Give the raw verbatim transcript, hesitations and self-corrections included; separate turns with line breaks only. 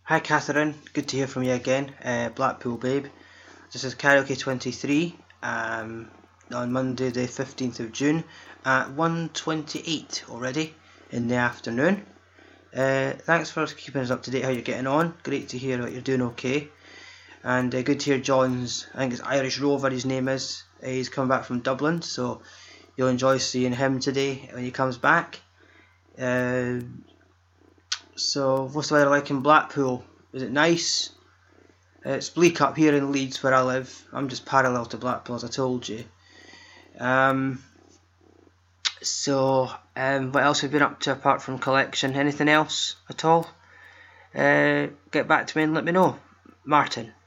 Hi Catherine, good to hear from you again, uh, Blackpool Babe. This is Karaoke twenty-three um, on Monday the fifteenth of June at one twenty-eight already in the afternoon. Uh, thanks for keeping us up to date how you're getting on. Great to hear that you're doing okay. And uh, good to hear John's, I think it's Irish Rover his name is, uh, he's come back from Dublin, so you'll enjoy seeing him today when he comes back. Uh, so what's the weather like in Blackpool? Is it nice? It's bleak up here in Leeds where I live. I'm just parallel to Blackpool, as I told you. Um, so, um, what else have you been up to apart from collection? Anything else at all? Uh, get back to me and let me know. Martin.